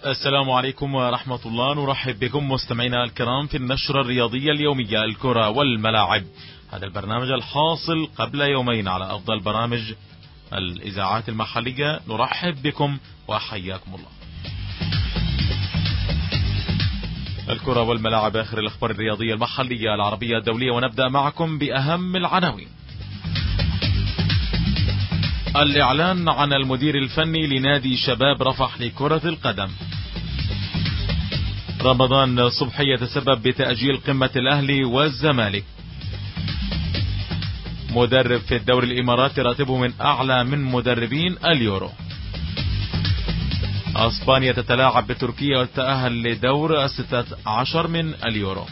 السلام عليكم ورحمة الله. نرحب بكم مستمعينا الكرام في النشرة الرياضية اليومية الكرة والملاعب. هذا البرنامج الحاصل قبل يومين على أفضل برامج الإذاعات المحلية. نرحب بكم وحياكم الله. الكرة والملاعب، آخر الأخبار الرياضية المحلية العربية الدولية، ونبدأ معكم بأهم العناوين. الإعلان عن المدير الفني لنادي شباب رفح لكرة القدم. رمضان صبحي يتسبب بتأجيل قمة الأهلي والزمالك. مدرب في الدوري الإماراتي راتبه من أعلى من مدربين اليورو. أسبانيا تتلاعب بتركيا وتتأهل لدور 16 من اليورو.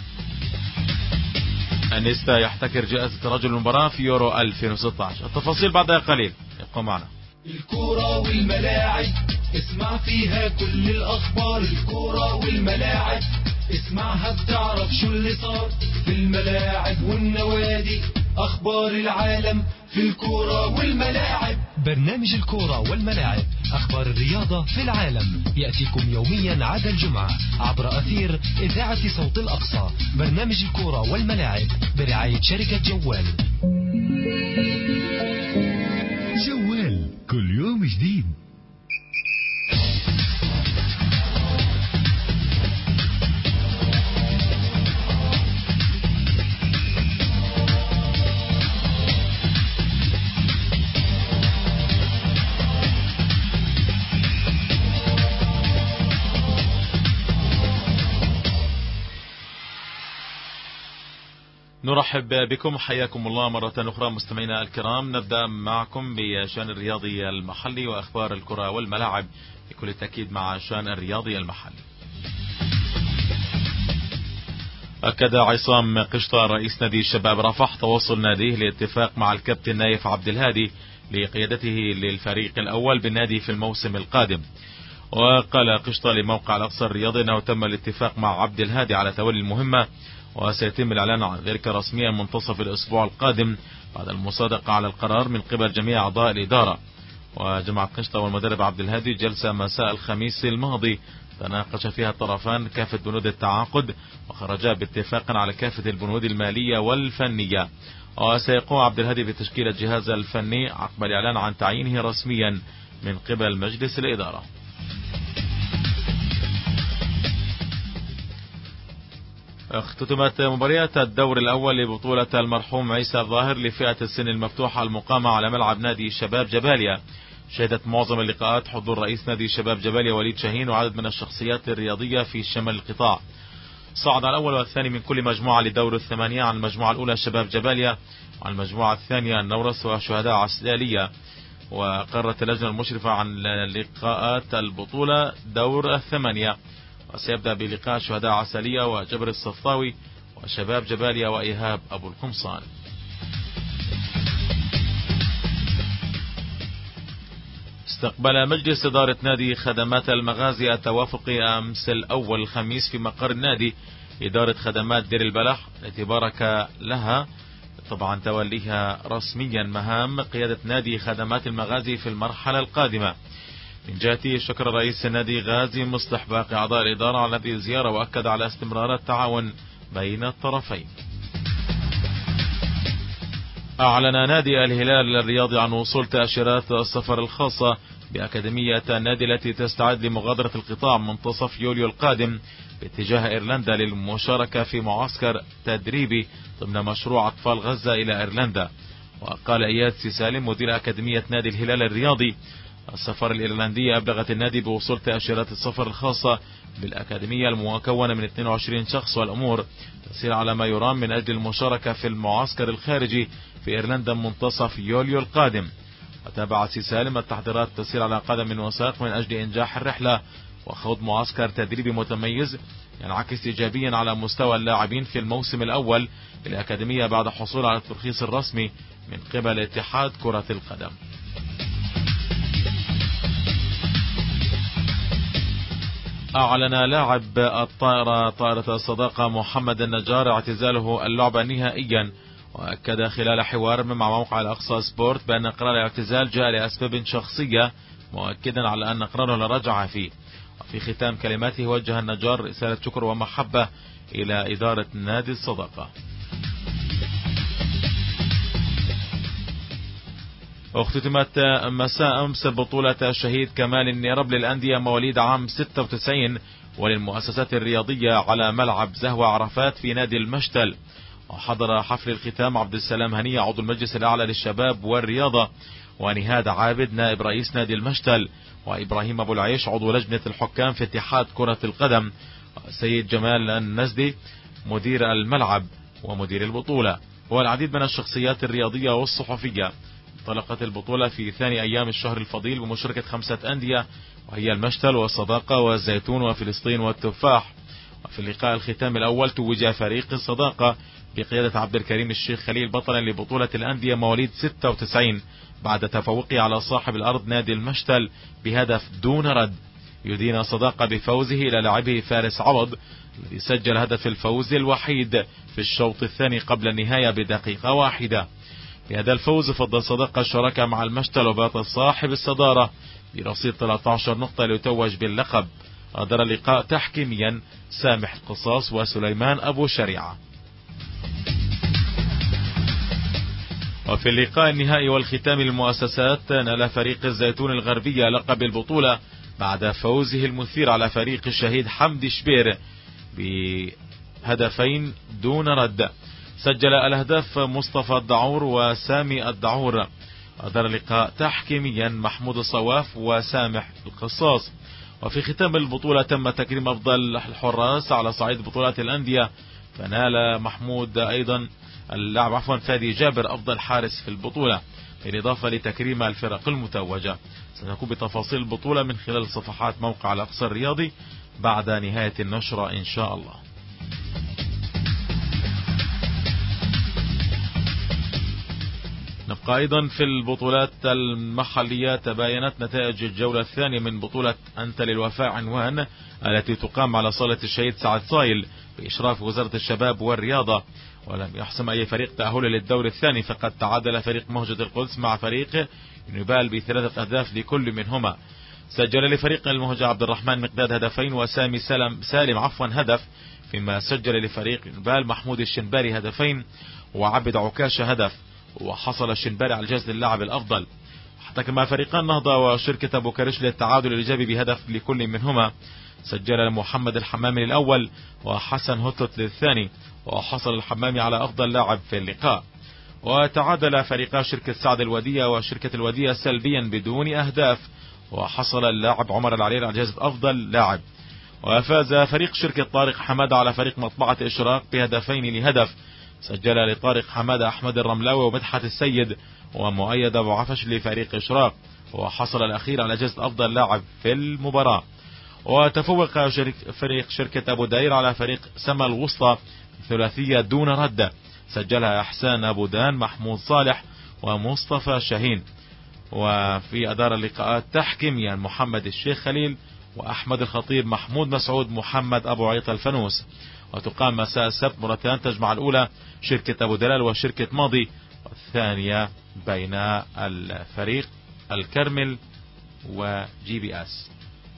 انيستا يحتكر جائزة رجل المباراة في يورو 2016. التفاصيل بعد قليل، ابقوا معنا. الكرة والملاعب اسمع فيها كل الأخبار. الكرة والملاعب اسمعها بتعرف شو اللي صار في الملاعب والنوادي. أخبار العالم في الكرة والملاعب. برنامج الكرة والملاعب، أخبار الرياضة في العالم، يأتيكم يوميا عدا الجمعة عبر أثير إذاعة صوت الأقصى. برنامج الكرة والملاعب برعاية شركة جوال. جوال كل يوم جديد. نرحب بكم، حياكم الله مرة أخرى مستمعينا الكرام. نبدأ معكم بشأن الرياضي المحلي وأخبار الكرة والملاعب بكل التأكيد مع شأن الرياضي المحلي. أكد عصام قشطة رئيس نادي الشباب رفح تواصل ناديه لاتفاق مع الكابتن نايف عبد الهادي لقيادته للفريق الأول بالنادي في الموسم القادم. وقال قشطة لموقع الأقصى الرياضي أنه تم الاتفاق مع عبد الهادي على تولي المهمة، وسيتم الإعلان عن ذلك رسميا منتصف الأسبوع القادم بعد المصادقة على القرار من قبل جميع أعضاء الإدارة. وجمعت قشطة والمدرب عبد الهادي جلسة مساء الخميس الماضي تناقش فيها الطرفان كافة بنود التعاقد وخرجا باتفاق على كافة البنود المالية والفنية. وسيقوم عبد الهادي بتشكيل الجهاز الفني عقب الإعلان عن تعيينه رسميا من قبل مجلس الإدارة. اختتمت مباريات الدور الأول لبطولة المرحوم عيسى الظاهر لفئة السن المفتوحة المقامة على ملعب نادي شباب جباليا. شهدت معظم اللقاءات حضور رئيس نادي شباب جباليا وليد شاهين وعدد من الشخصيات الرياضية في شمال القطاع. صعد الأول والثاني من كل مجموعة لدور الثمانية، عن المجموعة الأولى شباب جباليا وعن المجموعة الثانية النورس وشهداء عسلالية. وقررت اللجنة المشرفة عن لقاءات البطولة دور الثمانية، وسيبدأ بلقاء شهداء عسلية وجبر الصفاوي وشباب جباليا وإيهاب أبو القمصان. استقبل مجلس إدارة نادي خدمات المغازي التوافقي أمس الأول الخميس في مقر النادي إدارة خدمات دير البلح التي بارك لها طبعا توليها رسميا مهام قيادة نادي خدمات المغازي في المرحلة القادمة. من جهته شكر رئيس النادي غازي مصلح باقي أعضاء الإدارة على هذه الزيارة وأكد على استمرار التعاون بين الطرفين. أعلن نادي الهلال الرياضي عن وصول تأشيرات السفر الخاصة بأكاديمية النادي التي تستعد لمغادرة القطاع منتصف يوليو القادم باتجاه إيرلندا للمشاركة في معسكر تدريبي ضمن مشروع أطفال غزة إلى إيرلندا. وقال إياد سالم مدير أكاديمية نادي الهلال الرياضي السفارة الإيرلندية أبلغت النادي بوصول تأشيرات السفر الخاصة بالأكاديمية المكونة من 22 شخص، والأمور تسير على ما يرام من أجل المشاركة في المعسكر الخارجي في إيرلندا منتصف يوليو القادم. وتابع سالم التحضيرات تسير على قدم وساق من أجل إنجاح الرحلة وخوض معسكر تدريبي متميز ينعكس إيجابيا على مستوى اللاعبين في الموسم الأول للأكاديمية بعد حصول على الترخيص الرسمي من قبل اتحاد كرة القدم. أعلن لاعب طائرة الصداقة محمد النجار اعتزاله اللعبة نهائيا، وأكد خلال حوار مع موقع الأقصى سبورت بأن قرار الاعتزال جاء لأسباب شخصية، مؤكدا على أن قراره لا رجعة فيه. في ختام كلماته وجه النجار رسالة شكر ومحبة إلى إدارة نادي الصداقة. اختتمت مساء أمس بطولة الشهيد كمال النيرب للأندية مواليد عام 96 وللمؤسسات الرياضية على ملعب زهوة عرفات في نادي المشتل. وحضر حفل الختام عبد السلام هنية عضو المجلس الأعلى للشباب والرياضة، ونهاد عابد نائب رئيس نادي المشتل، وإبراهيم أبو العيش عضو لجنة الحكام في اتحاد كرة القدم، سيد جمال النزدي مدير الملعب ومدير البطولة، والعديد من الشخصيات الرياضية والصحفية. انطلقت البطولة في ثاني أيام الشهر الفضيل بمشاركة 5 أندية، وهي المشتل والصداقة والزيتون وفلسطين والتفاح. وفي اللقاء الختام الأول توج فريق الصداقة بقيادة عبد الكريم الشيخ خليل بطلا لبطولة الأندية مواليد 96 بعد تفوقه على صاحب الأرض نادي المشتل بهدف دون رد. يدين صداقة بفوزه إلى لاعبه فارس عوض الذي سجل هدف الفوز الوحيد في الشوط الثاني قبل النهاية بدقيقة واحدة. بهذا الفوز فضل صداقة الشراكة مع المشتل وبات صاحب الصدارة برصيد 13 نقطة ليتوج باللقب. أدار اللقاء تحكيميا سامح القصاص وسليمان أبو شريعة. وفي اللقاء النهائي والختام للمؤسسات نال فريق الزيتون الغربية لقب البطولة بعد فوزه المثير على فريق الشهيد حمدي شبير بهدفين دون رد. سجل الأهداف مصطفى الدعور وسامي الدعور. أدار اللقاء تحكيميا محمود الصواف وسامح القصاص. وفي ختام البطولة تم تكريم أفضل الحراس على صعيد بطولات الأندية، فنال محمود أيضا اللاعب فادي جابر أفضل حارس في البطولة، بالإضافة لتكريم الفرق المتوجة. سنكون بتفاصيل البطولة من خلال صفحات موقع الأقصى الرياضي بعد نهاية النشرة إن شاء الله. نبقى أيضا في البطولات المحلية. تباينت نتائج الجولة الثانية من بطولة أنت للوفاء عنوان التي تقام على صالة الشهيد سعد صايل بإشراف وزارة الشباب والرياضة، ولم يحسم أي فريق تأهل للدور الثاني، فقد تعادل فريق مهجة القدس مع فريق يونيبال ب3 أهداف لكل منهما. سجل لفريق المهجة عبد الرحمن مقداد هدفين وسامي سالم هدف، فيما سجل لفريق يونيبال محمود الشنباري هدفين وعبد عكاش هدف، وحصل الشنباري على جائزة اللاعب الأفضل. حتى مع فريقان نهضة وشركة أبو كرش للتعادل الإيجابي بهدف لكل منهما. سجل محمد الحمامي للأول وحسن هوتوت للثاني، وحصل الحمامي على أفضل لاعب في اللقاء. وتعادل فريقا شركة سعد الودية وشركة الودية سلبيا بدون أهداف، وحصل اللاعب عمر العرير على جائزة أفضل لاعب. وفاز فريق شركة طارق حمادة على فريق مطبعة إشراق بهدفين لهدف. سجل لطارق حمادة أحمد الرملاوي ومدحت السيد ومؤيد أبو عفش لفريق إشراق، وحصل الأخير على جائزة أفضل لاعب في المباراة. وتفوق فريق شركة أبو داير على فريق سما الوسطى ثلاثية دون رد، سجلها إحسان أبو دان محمود صالح ومصطفى شاهين. وفي أدار اللقاءات تحكيميا محمد الشيخ خليل وأحمد الخطيب محمود مسعود محمد أبو عيط الفانوس. وتقام مساء السبت مرتان تجمع الأولى شركة أبو دلال وشركة ماضي، والثانية بين الفريق الكرمل وجي بي اس.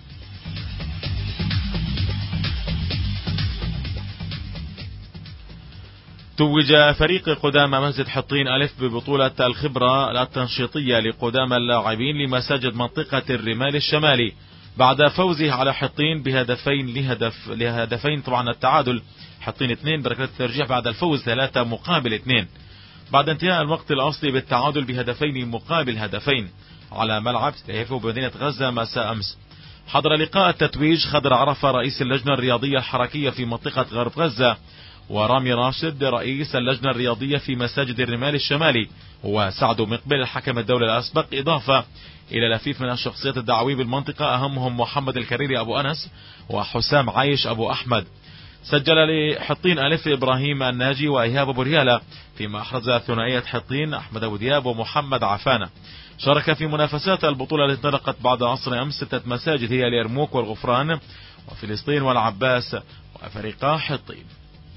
توج فريق قدامى مسجد حطين ألف ببطولة الخبرة التنشيطية لقدامى اللاعبين لمساجد منطقة الرمال الشمالي بعد فوزه على حطين لهدفين طبعا التعادل، حطين 2 بركلات الترجيح بعد الفوز 3-2 بعد انتهاء الوقت الأصلي بالتعادل بهدفين مقابل هدفين على ملعب ستيفو بمدينة غزة مساء أمس. حضر لقاء التتويج خضر عرفة رئيس اللجنة الرياضية الحركية في منطقة غرب غزة، ورامي راشد رئيس اللجنة الرياضية في مساجد الرمال الشمالي، وسعد مقبل الحكم الدولي الأسبق، إضافة إلى لفيف من الشخصيات الدعوية بالمنطقة أهمهم محمد الكريري أبو أنس وحسام عايش أبو أحمد. سجل لحطين ألف إبراهيم الناجي وإيهاب أبو ريالة، فيما أحرز ثنائية حطين أحمد أبو دياب ومحمد عفانة. شارك في منافسات البطولة التي انطلقت بعد عصر أمس 6 مساجد هي اليرموك والغفران وفلسطين والعباس وفريقا حطين.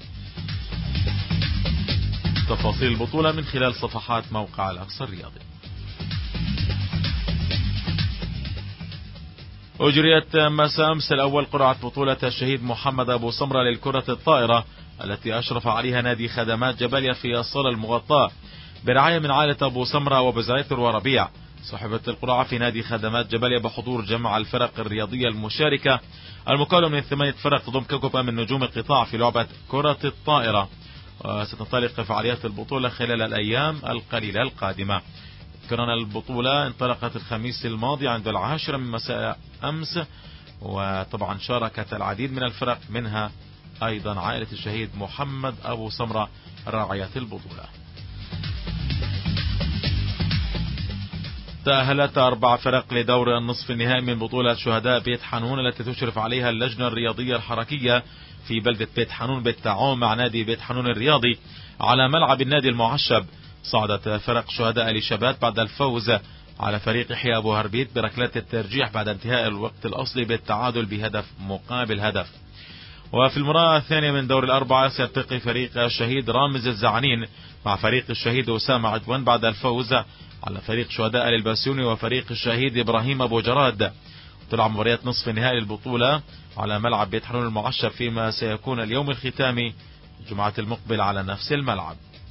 تفاصيل البطولة من خلال صفحات موقع الأقصى الرياضي. أجريت مساء أمس الأول قرعة بطولة الشهيد محمد أبو سمرة للكرة الطائرة التي أشرف عليها نادي خدمات جباليا في الصالة المغطاة برعاية من عائلة أبو سمرة وبزعيتر وربيع. صحبت القرعة في نادي خدمات جباليا بحضور جمع الفرق الرياضية المشاركة المكون من 8 فرق تضم كوكبة من نجوم القطاع في لعبة كرة الطائرة. وستنطلق فعاليات البطولة خلال الأيام القليلة القادمة. كان البطولة انطلقت الخميس الماضي عند 10 من مساء أمس، وطبعا شاركت العديد من الفرق منها أيضا عائلة الشهيد محمد أبو سمرة راعية البطولة. تأهلت 4 فرق لدور النصف النهائي من بطولة شهداء بيت حانون التي تشرف عليها اللجنة الرياضية الحركية في بلدة بيت حانون بالتعاون مع نادي بيت حانون الرياضي على ملعب النادي المعشب. صعدت فرق شهداء لشبات بعد الفوز على فريق يحيى أبو هربيت بركلات الترجيح بعد انتهاء الوقت الأصلي بالتعادل بهدف مقابل هدف. وفي المرة الثانية من دور الأربعة سيلتقي فريق الشهيد رامز الزعنين مع فريق الشهيد أسامة عدوان بعد الفوز على فريق شهداء الباسيوني وفريق الشهيد إبراهيم أبو جراد. تلعب مباريات نصف نهائي البطولة على ملعب بيت حانون المعشب فيما سيكون اليوم الختامي الجمعة المقبل على نفس الملعب.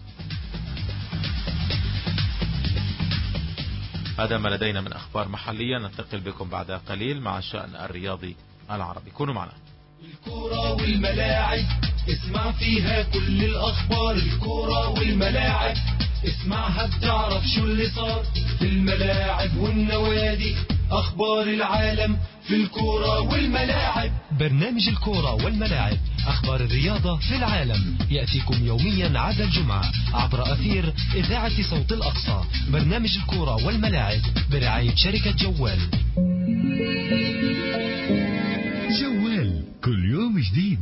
هذا ما لدينا من أخبار محلية. ننتقل بكم بعد قليل مع الشأن الرياضي العربي. كونوا معنا. الكرة والملاعب اسمع فيها كل الأخبار. الكرة والملاعب اسمعها بتعرف شو اللي صار في الملاعب والنوادي. أخبار العالم في الكرة والملاعب. برنامج الكرة والملاعب أخبار الرياضة في العالم يأتيكم يوميا عدا الجمعة عبر أثير إذاعة صوت الأقصى. برنامج الكرة والملاعب برعاية شركة جوال. جوال كل يوم جديد.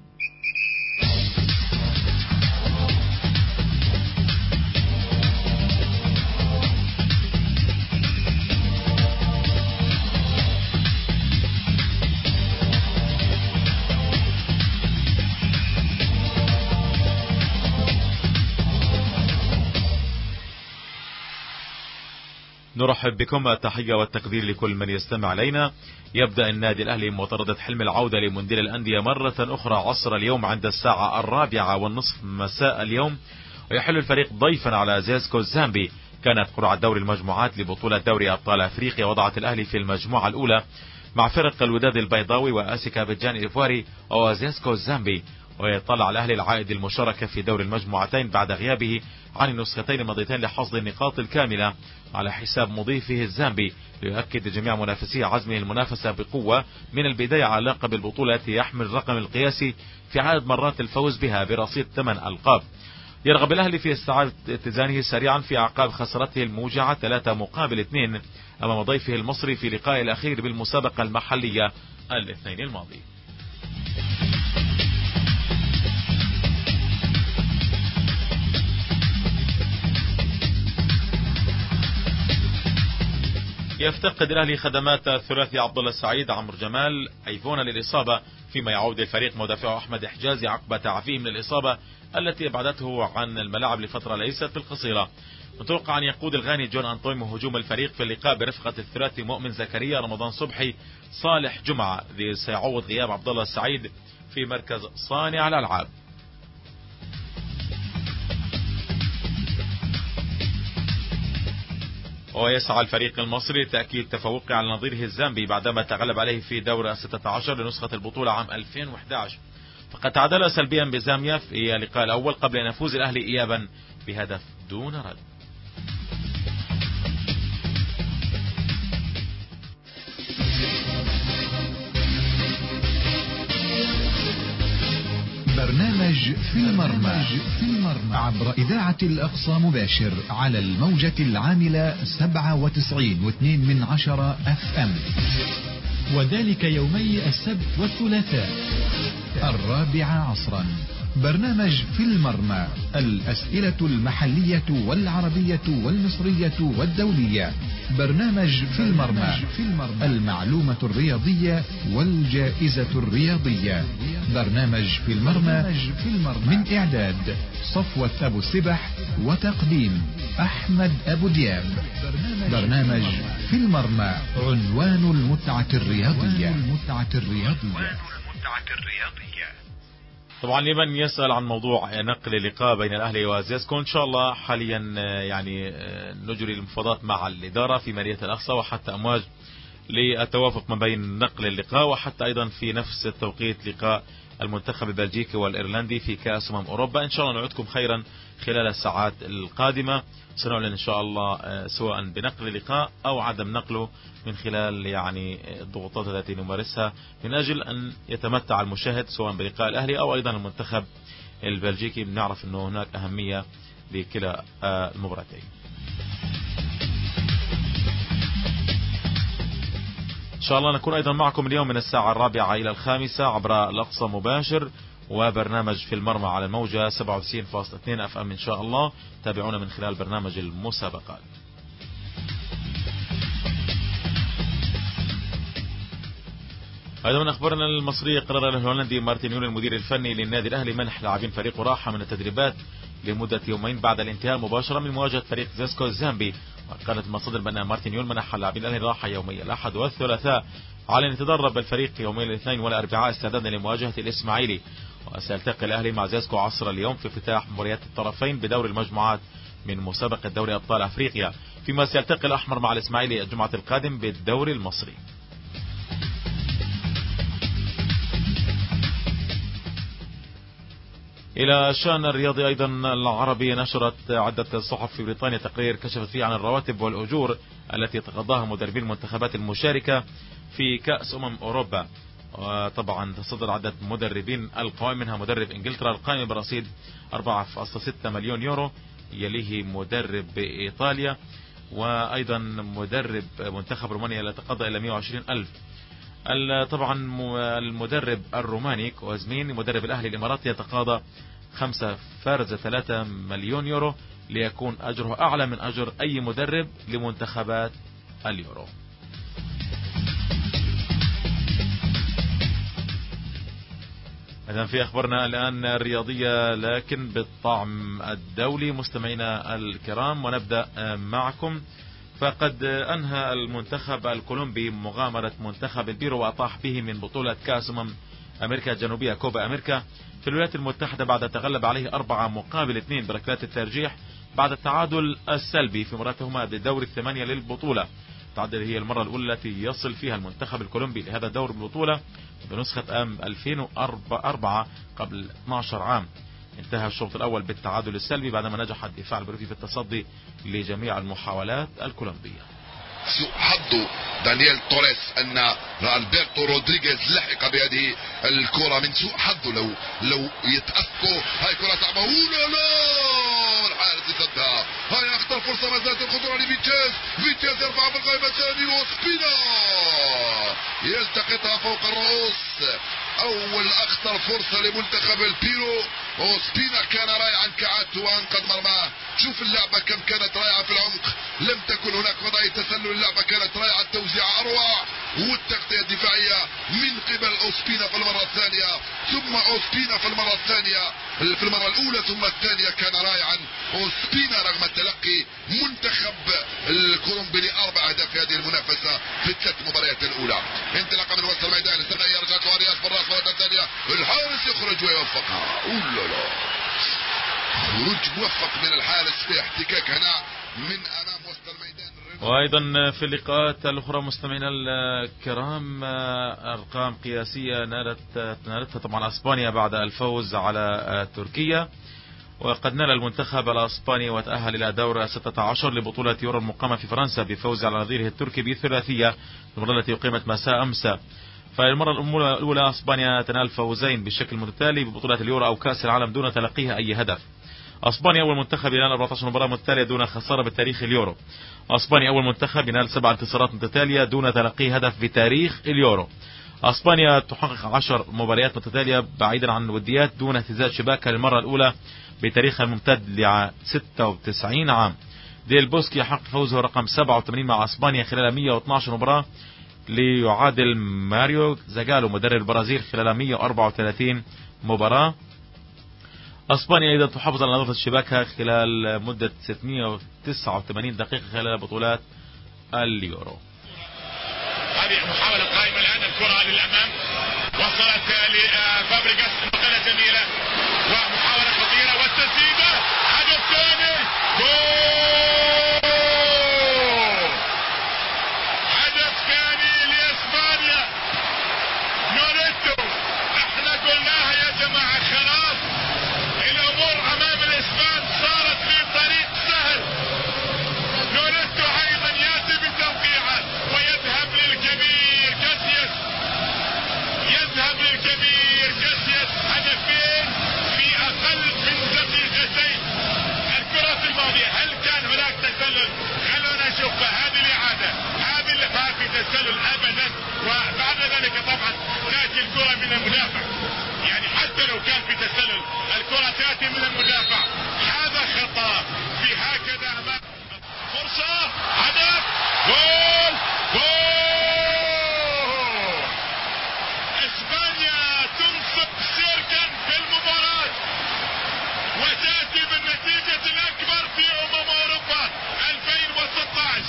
نرحب بكم. التحية والتقدير لكل من يستمع إلينا. يبدأ النادي الأهلي مطاردة حلم العودة لمونديال الأندية مرة أخرى عصر اليوم عند 4:15 مساء اليوم، ويحل الفريق ضيفا على زيسكو الزامبي. كانت قرعة دوري المجموعات لبطولة دوري أبطال أفريقيا وضعت الأهلي في المجموعة الأولى مع فرق الوداد البيضاوي وآسيكا بجان الإيفواري وزيسكو الزامبي. ويطلع الأهلي العائد المشاركة في دور المجموعتين بعد غيابه عن النسختين الماضيتين لحصد النقاط الكاملة على حساب مضيفه الزامبي، ليؤكد جميع منافسيه عزمه المنافسة بقوة من البداية على لقب البطولة التي يحمل الرقم القياسي في عدد مرات الفوز بها برصيد 8 ألقاب. يرغب الأهلي في استعادة اتزانه سريعا في أعقاب خسارته الموجعة 3-2 أمام ضيفه المصري في لقاء الأخير بالمسابقة المحلية الاثنين الماضي. يفتقد الأهلي خدمات الثلاثي عبد الله السعيد عمرو جمال أيفونا للإصابة، فيما يعود الفريق مدافعه أحمد حجازي عقب تعافيه من الإصابة التي أبعدته عن الملاعب لفترة ليست بالقصيرة. متوقع أن يقود الغاني جون أنطويمو هجوم الفريق في اللقاء برفقة الثلاثي مؤمن زكريا رمضان صبحي صالح جمعة، سيعوض غياب عبد الله السعيد في مركز صانع الألعاب. ويسعى الفريق المصري لتأكيد تفوقه على نظيره الزامبي بعدما تغلب عليه في دور 16 لنسخة البطولة عام 2011. فقد تعادل سلبيا بزاميا في اللقاء الأول قبل أن يفوز الأهلي إيابا بهدف دون رد. برنامج في المرمى عبر إذاعة الأقصى مباشر على الموجة العاملة 97.2 FM، وذلك يومي السبت والثلاثاء 4 عصرا. برنامج في المرمى، الأسئلة المحلية والعربية والمصرية والدولية. برنامج في المرمى، المعلومة الرياضية والجائزة الرياضية. برنامج في المرمى من إعداد صفوة أبو السبح وتقديم أحمد أبو دياب. برنامج في المرمى، عنوان المتعة الرياضية. طبعا لمن يسأل عن موضوع نقل اللقاء بين الأهلي وزيسكو، إن شاء الله حاليا يعني نجري المفاوضات مع الإدارة في مالية الأقصى، وحتى أمواج للتوافق ما بين نقل اللقاء، وحتى أيضا في نفس التوقيت لقاء المنتخب البلجيكي والإيرلندي في كأس أوروبا. إن شاء الله نعدكم خيرا خلال الساعات القادمة، سنعلن إن شاء الله سواء بنقل اللقاء أو عدم نقله من خلال يعني الضغوطات التي نمارسها من أجل أن يتمتع المشاهد سواء بلقاء الأهلي أو أيضا المنتخب البلجيكي. بنعرف أنه هناك أهمية لكلا المباراتين. إن شاء الله نكون أيضا معكم اليوم من الساعة 4 إلى 5 عبر الأقصى مباشر، وبرنامج في المرمى على الموجة 97.2 FM إن شاء الله. تابعونا من خلال برنامج المسابقات. أيضا من أخبارنا المصرية، قرر الهولندي مارتن يول المدير الفني للنادي الأهلي منح لاعبين فريقه راحة من التدريبات لمدة يومين بعد الانتهاء مباشرة من مواجهة فريق زيسكو الزامبي. وقالت المصادر بأن مارتن يول منح لاعبين الأهلي راحة يومي الأحد والثلاثاء على أن يتدرب الفريق يومي الاثنين والأربعاء استعدادا لمواجهة الإسماعيلي. وسيلتقي الأهلي مع زيسكو عصر اليوم في افتتاح مباريات الطرفين بدور المجموعات من مسابقة دوري أبطال أفريقيا، فيما سيلتقي الأحمر مع الإسماعيلي الجمعة القادم بالدوري المصري. إلى شأن الرياضي أيضا العربي، نشرت عدة صحف في بريطانيا تقرير كشفت فيه عن الرواتب والأجور التي يتقاضاها مدربين المنتخبات المشاركة في كأس أوروبا. وطبعا تصدر عدة مدربين القوائم، منها مدرب إنجلترا القائم برصيد 4.6 مليون يورو، يليه مدرب إيطاليا، وأيضا مدرب منتخب رومانيا الذي يتقاضى إلى 120 ألف. طبعا المدرب الروماني كوزمين مدرب الأهلي الإماراتي يتقاضى 5.3 مليون يورو، ليكون أجره أعلى من أجر أي مدرب لمنتخبات اليورو. إذن في أخبارنا الآن الرياضية لكن بالطعم الدولي مستمعينا الكرام، ونبدأ معكم. فقد أنهى المنتخب الكولومبي مغامرة منتخب البيرو وأطاح به من بطولة كأس أمريكا الجنوبية كوبا أمريكا في الولايات المتحدة بعد تغلب عليه 4-2 بركلات الترجيح بعد التعادل السلبي في مراتهما بالدور الثمانية للبطولة. التعادل هي المرة الأولى التي يصل فيها المنتخب الكولومبي لهذا الدور البطولة بنسخة 2004 قبل 12 عام. انتهى الشوط الأول بالتعادل السلبي بعدما نجح الدفاع البيروتي في التصدي لجميع المحاولات الكولومبية. سوء حظ دانييل توريس أن ألبرتو رودريغيز لحق بهذه الكرة من سوء حظه. لو يتأفكوا هاي كرة صعبة، لا الحارس يصدها. هاي أخطر فرصة ما زالت الخطورة فيتيز يرفع في القائمة الثانية وسبينا يلتقطها فوق الرؤوس. أول أخطر فرصة لمنتخب البيرو، وسبينا كان رائعا كعادته وأنقذ مرماه. شوف اللعبة كم كانت رائعة في العمق، لم تكن هناك وضعية تسلل، اللعبة كانت رائعة، التوزيع أروع والتغطية الدفاعية من قبل أوسبينا في المرة الثانية، ثم أوسبينا في المرة الثانية، في المرة الأولى ثم الثانية كان رائعا أوسبينا رغم التلقي منتخب الكولومبي ل4 أهداف في هذه المنافسة في الثلاث مباريات الأولى. انطلاقا من وسط الميدان استنى يرجع توارياس بالراس مرة ثانية، الحارس يخرج ويوفقها. لا خروج موفق من الحارس في احتكاك هنا من أمام وسط الميدان. وأيضا في اللقاءات الأخرى مستمعينا الكرام، أرقام قياسية نالتها طبعا أسبانيا بعد الفوز على تركيا. وقد نال المنتخب الأسباني وتأهل إلى دور 16 لبطولة يورو المقامة في فرنسا بفوز على نظيره التركي بثلاثية المباراة التي أقيمت مساء أمس. فالمرة الأولى أسبانيا تنال فوزين بالشكل متتالي ببطولة اليورو أو كأس العالم دون تلقيها أي هدف. أسبانيا أول منتخب ينال 14 مباراة متتالية دون خسارة بتاريخ اليورو. أسبانيا أول منتخب ينال 7 انتصارات متتالية دون تلقي هدف بتاريخ اليورو. أسبانيا تحقق 10 مباريات متتالية بعيدا عن الوديات دون اهتزاز شباكها للمرة الأولى بتاريخها الممتد ل 96 عام. ديل بوسكي يحقق فوزه رقم 87 مع أسبانيا خلال 112 مباراة ليعادل ماريو زاغالو مدرب البرازيل خلال 134 مباراة. اسبانيا ايضا تحافظ على نظافة شباكها خلال مدة 689 دقيقة خلال بطولات اليورو. هذه محاولة قائمة الآن، الكرة للأمام وصلت لفابريجاس، نقلة جميلة ومحاولة خطيرة والتسديدة، هدف ثاني، جول، هدف ثاني لإسبانيا. نوريتو، احنا قلناها يا جماعة، خلاص الأمور أمام الإسبان صارت في طريق سهل. نوريتو أيضا يأتي بتوقيعه ويذهب للكبير كاسياس، يذهب للكبير كاسياس، هدفين في أقل من دقيقتين. الكرة الماضية هل كان هناك تسلل؟ خلونا نشوف هذه الإعادة، هذه اللي فات في تسلل أبدا، وبعد ذلك طبعا تأتي الكرة من المدافع، يعني حتى لو كان في تسلل الكرة تأتي من المدافع، هذا خطأ في هكذا أمام. فرصة، هدف، جول، جول. اسبانيا تنصب سيركا في المباراة وتأتي بالنتيجة الأكبر في أوروبا 2016.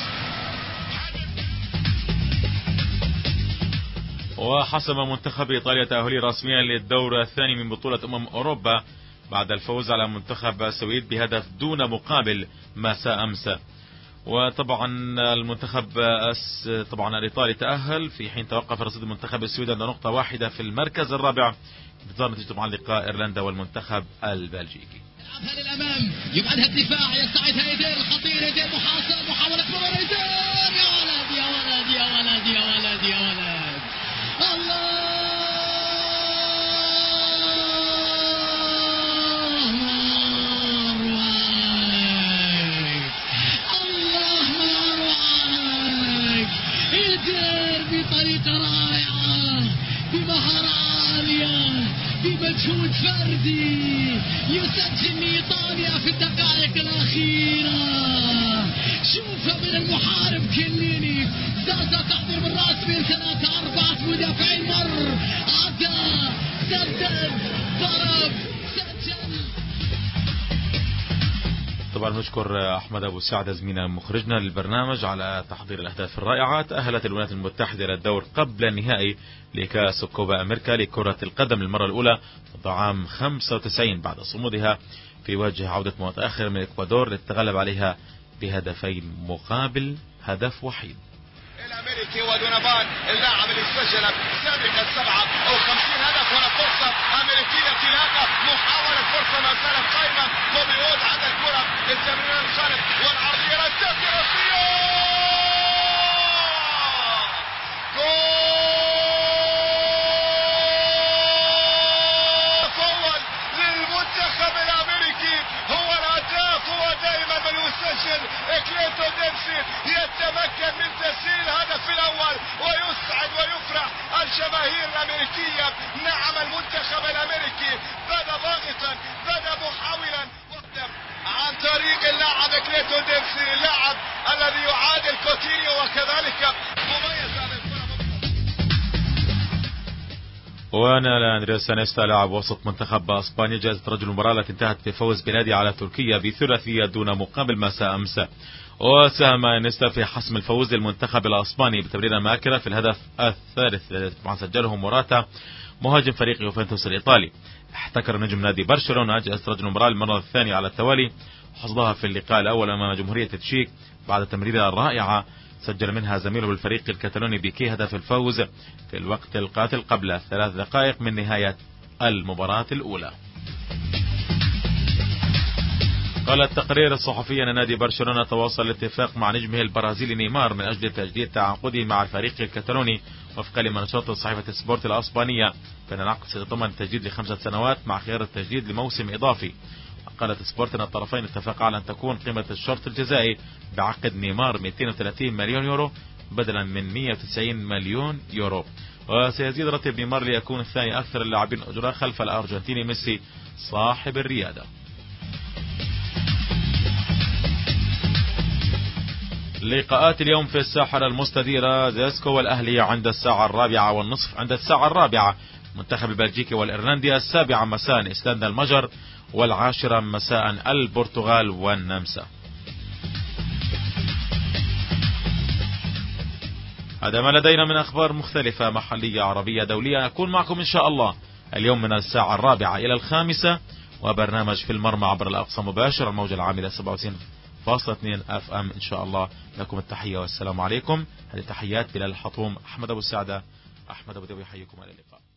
وحسم منتخب إيطاليا تأهله رسميا للدور الثاني من بطولة أوروبا بعد الفوز على منتخب السويد بهدف دون مقابل مساء أمس. وطبعا المنتخب طبعا الإيطالي تأهل في حين توقف رصيد المنتخب السويدي عند نقطة واحدة في المركز الرابع انتظار نتيجة طبعا لقاء إيرلندا والمنتخب البلجيكي. يلعبها للأمام، يبعدها الدفاع، يستعيدها ايدين خطير، ايدين محاصر، محاولة مرور ايدين، يا ولد يا ولد يا ولد يا ولد يا ولد، الله بطريقة رائعة، بمهارة عالية، بمجهود فردي، يسجل لإيطاليا في الدقائق الأخيرة. شوفها من المحارب كليني، زازا تحضر بالرأس من 3-4 مدافعين، مر عدى، سدد، ضرب، سجل. طبعا نشكر أحمد أبو سعد زميلنا مخرجنا للبرنامج على تحضير الأهداف الرائعة. تأهلت الولايات المتحدة إلى الدور قبل النهائي لكأس كوبا أمريكا لكرة القدم للمرة الأولى منذ عام 95 بعد صمودها في وجه عودة متأخر من الإكوادور للتغلب عليها بهدفين مقابل هدف وحيد. الامريكي ودونافان اللاعب اللي سجل سابقا 57 هدف، هنا فرصه امريكيه تلاقى، محاوله فرصه ما زالت قائمه، وبيعود على الكره التمرير الخارج والعرضيه تاتي راسيه، جول اول للمنتخب الامريكي. هو الهداف، هو دائما من يسجل. كليتو ديمسي يتمكن من تسجيل الهدف الاول ويسعد ويفرح الجماهير الامريكيه. نعم، المنتخب الامريكي بدا ضاغطا، بدا محاولا عن طريق اللاعب كليتو ديمسي، اللاعب الذي يعادل كوتينيو وكذلك مميز على الكره. ونال أندرياس انيستا لاعب وسط منتخب اسبانيا جائزة رجل المباراة التي انتهت بفوز بلادي على تركيا بثلاثية دون مقابل مساء أمس. وساهم انيستا في حسم الفوز للمنتخب الاسباني بتمريرة ماكرة في الهدف الثالث الذي سجله موراتا مهاجم فريق يوفنتوس الإيطالي. احتكر نجم نادي برشلونة جائزة رجل المباراة للمرة الثانية على التوالي، حصدها في اللقاء الأول أمام جمهورية التشيك بعد تمريرة رائعة سجل منها زميله بالفريق الكتالوني بيكي هدف الفوز في الوقت القاتل قبل 3 دقائق من نهاية المباراة الأولى. قال التقرير الصحفي أن نادي برشلونة تواصل الاتفاق مع نجمه البرازيلي نيمار من أجل تجديد تعاقده مع الفريق الكتالوني وفقا لما نشرت صحيفة سبورت الأسبانية، فإن العقد سيتضمن التجديد ل5 سنوات مع خيار التجديد لموسم إضافي. وقالت سبورت أن الطرفين اتفقا على أن تكون قيمة الشرط الجزائي بعقد نيمار 230 مليون يورو بدلا من 190 مليون يورو، وسيزيد راتب نيمار ليكون الثاني أكثر اللاعبين أجرا خلف الأرجنتيني ميسي صاحب الريادة. لقاءات اليوم في الساحرة المستديرة، زيسكو والأهلي عند الساعة 4:30. عند الساعة 4 منتخب البلجيكي والإيرلندي، 7 مساء إسلندا المجر، 10 مساء البرتغال والنمسا. هذا ما لدينا من أخبار مختلفة محلية عربية دولية. أكون معكم إن شاء الله اليوم من الساعة 4 إلى 5، وبرنامج في المرمى عبر الأقصى مباشر، الموجة العاملة 97.2 FM. إن شاء الله لكم التحية والسلام عليكم. هذه تحيات بلال الحطوم، أحمد أبو السعدة، أحمد أبو داوي، يحييكم. إلى اللقاء.